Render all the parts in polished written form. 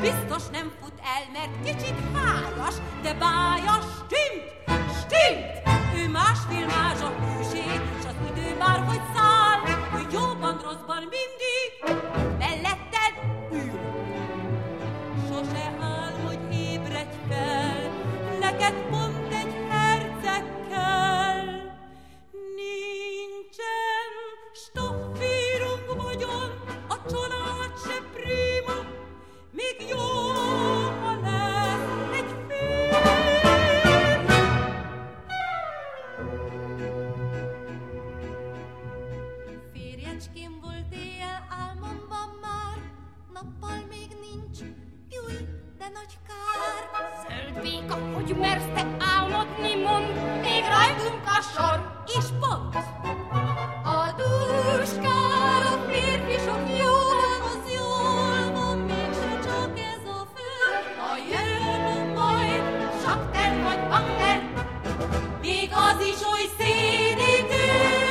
biztos nem fut el, mert kicsit hájas, de bájas, stimmt! Ő másfél mázsa hűség, s az idő már hogy száll, ő jóban, rosszban mindig melletted ül. Sose áll, hogy ébredj fel, neked pont egy herceg kell. Nincsen stoffírunk vagyon, a család se prima, még jó, ha lesz egy fél. Férjecském volt éjjel álmomban már, nappal még nincs, júj, de nagy kár. Zöld béka, hogy mersz te álmodni, mond, még rajtunk a sor, És pont! a duskár, a férfi sok jól, Az jól van, mégse csak ez a fő. ha jön majd, sakter vagy bakter, Még az is oly szédítő.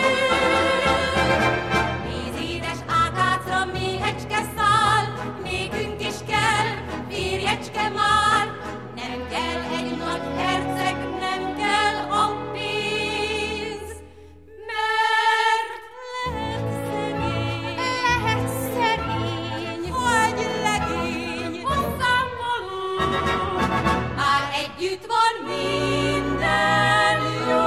Nézz, édes ágácra méhecske száll, nékünk is kell, férjecske már. Nem kell egy nagy herceg, nem kell a pénz, mert lehet szegény, vagy legény, hozzám való. már együtt van minden jó.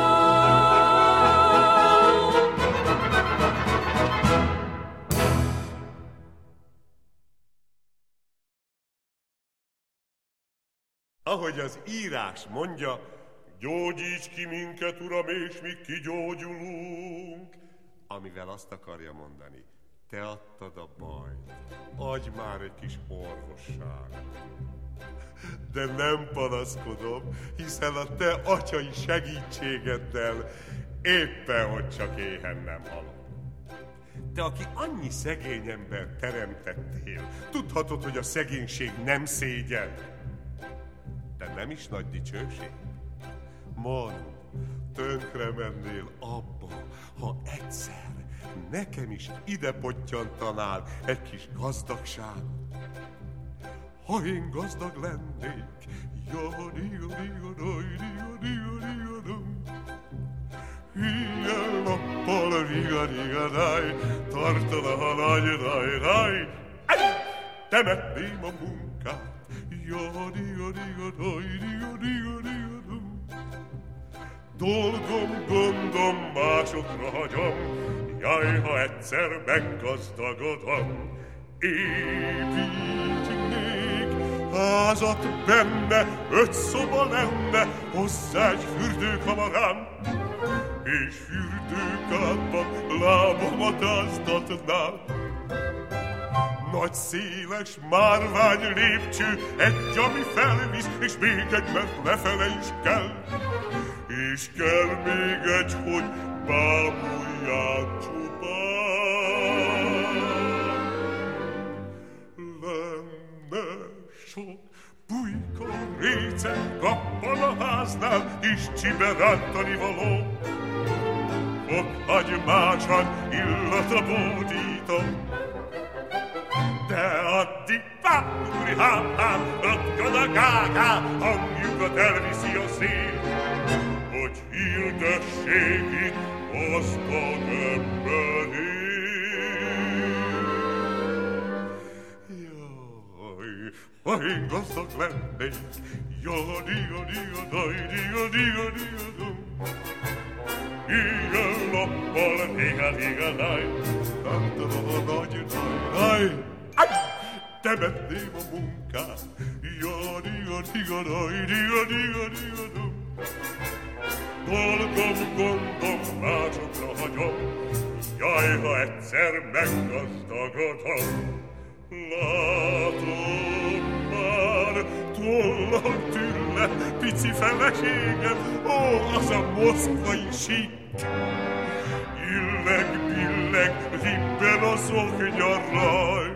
Ahogy az írás mondja, gyógyíts ki minket, Uram, és mi kigyógyulunk. Amivel azt akarja mondani, te adtad a bajt, adj már egy kis orvosságot. De nem panaszkodom, hiszen a te atyai segítségeddel éppen, hogy csak éhen nem halok. Te, aki annyi szegény ember teremtettél, tudhatod, hogy a szegénység nem szégyen. De nem is nagy dicsőség? Mondd, tönkre mennél abba, ha egyszer nekem is ide pottyantanál egy kis gazdagság. Ha én gazdag lennék, ilyen nappal riga-riga-ráj, tartana, ha nagy raj-raj, temetném a munkát. Dolgom, gondom másokra hagyom, jaj, ha egyszer meggazdagodom. Építnék házat benne, 5 szoba lenne, hozzá egy fürdőkamarám, és fürdőkádban lábamat áztatnám. Nagy széles márvány lépcső, egy, ami felvisz, és még egy, mert lefele is kell. És kell még egy, hogy bámuljál csupán. Lenne sok pulyka, réce, kappan a háznál, és csiberántani való. Fokhagymásán illata bódítom, de addig pápúri hám, röpköd a gágá, hangjukat elviszi a szél, hogy hirdessék itt gazdag ember él. Jaj, ha én gazdag lennék, jaj-di-ga-di-ga-daj-di-ga-di-ga-di-ga-dum. Ilyen nappal néha-néha-náj, nagy-nagy-nagy, temetném a munkát, ja-di-ga-di-ga-daj-di-ga-di-ga-di-ga-dum. Dolgom, gondom másokra hagyom, jaj, ha egyszer meggazdagodom. Látom már, tollam tűnne, pici feleségem, ó, az a moszkvai sík. Illeg-billeg, ribben a szoknyaraj.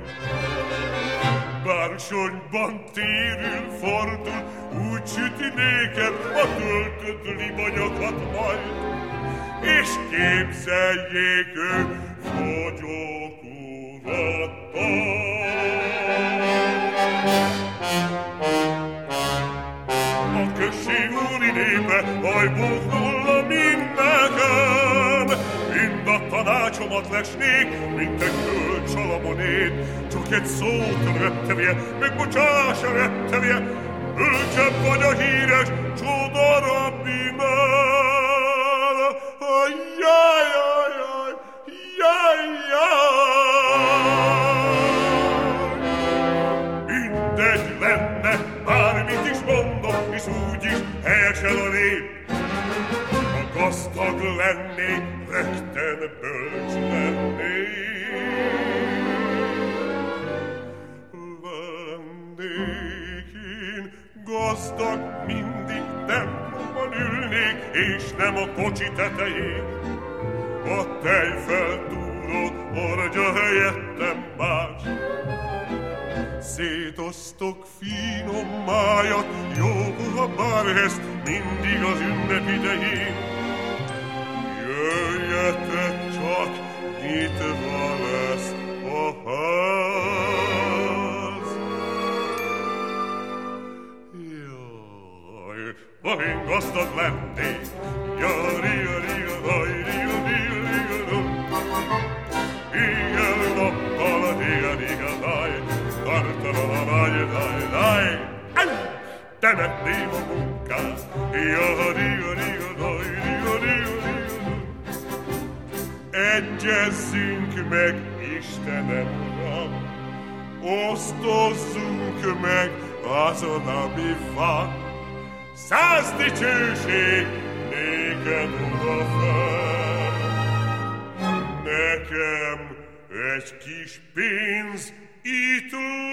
Bársonyban térül, fordul, úgy süti nékem a töltött libanyokat majd. És képzeljék ők fogyók urattal. esnék, mint egy hölgy Salamonét. Csak egy szót rettegje, megbocsáss a rettegje, bölcsebb vagy a híres csoda rabbinál. Jaj, jaj, jaj, jaj, jaj. Mindegy lenne, bármit is mondok, és úgyis helyesel a nép. Ha gazdag lennék, rögtön bölcs lennék. Lennék én gazdag, mindig tempóban ülnék, és nem a kocsi tetején. A tejfeltúró hordja helyettem más. Szétosztok finom májat, jó puha bárhez, mindig az ünnep idején. Jöjjetek csak, nyitva lesz a ház. Jaj, ha én gazdag lennék, temetném a munkát. Egyezzünk meg, Istenem Uram, osztozzunk meg azon, ami van. 100 dicsőség néked odafenn, nekem egy kis pénz itt